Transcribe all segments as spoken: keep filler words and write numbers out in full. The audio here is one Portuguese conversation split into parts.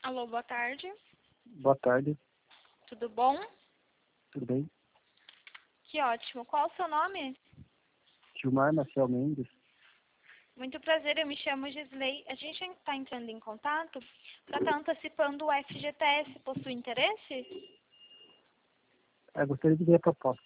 Alô, boa tarde. Boa tarde, Tudo bom? tudo bem? Que ótimo. Qual o seu nome? Gilmar Marcel Mendes. Muito prazer, eu me chamo Gisley. A gente está entrando em contato para estar antecipando o F G T S. Possui interesse? Eu gostaria de ver a proposta.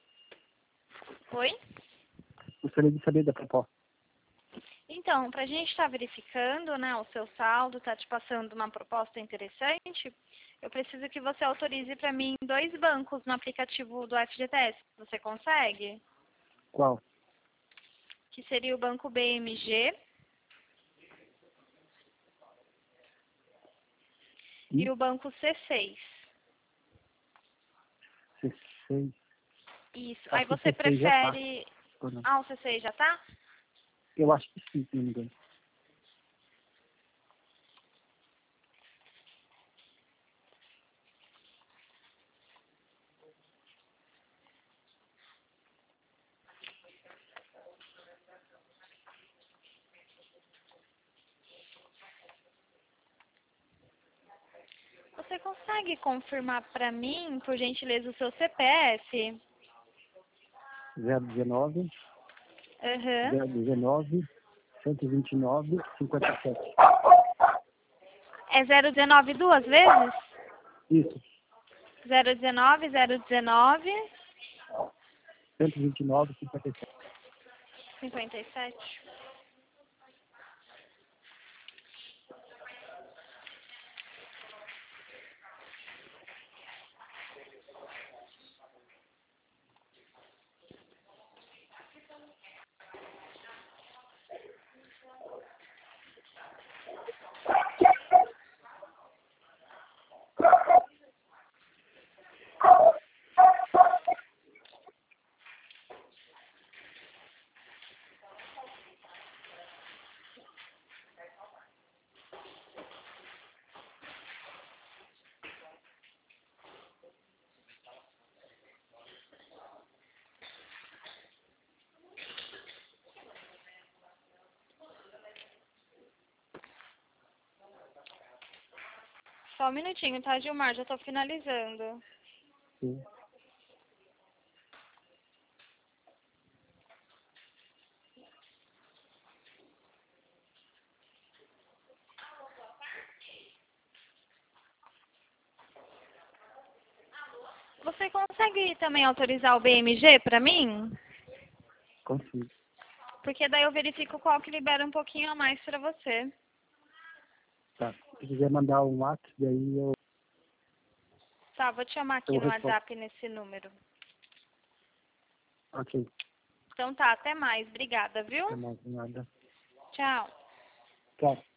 Oi? Gostaria de saber da proposta. Então, para a gente estar verificando, né, o seu saldo, está te passando uma proposta interessante, eu preciso que você autorize para mim dois bancos no aplicativo do F G T S. Você consegue? Qual? Que seria o banco B M G E? e o banco C seis. C seis. Isso. Acho Aí que o você C seis já tá, prefere... ou não? Ah, o C seis já tá? Eu acho que sim, se não me engano. Você consegue confirmar para mim, por gentileza, o seu C P F? zero dezenove, Aham. zero dezenove, cento e vinte e nove, cinquenta e sete. É zero dezenove duas vezes? Isso, zero dezenove, zero dezenove, cento e vinte e nove, cinquenta e sete. cinquenta e sete. Só um minutinho, tá, Gilmar? Já tô finalizando. Sim. Você consegue também autorizar o B M G para mim? Consigo. Porque daí eu verifico qual que libera um pouquinho a mais para você. Tá. Se quiser mandar um WhatsApp, daí eu, Tá, vou te chamar aqui eu no respondo. WhatsApp nesse número. Ok. Então tá, até mais. Obrigada, viu? Não mais nada. Tchau. Tchau.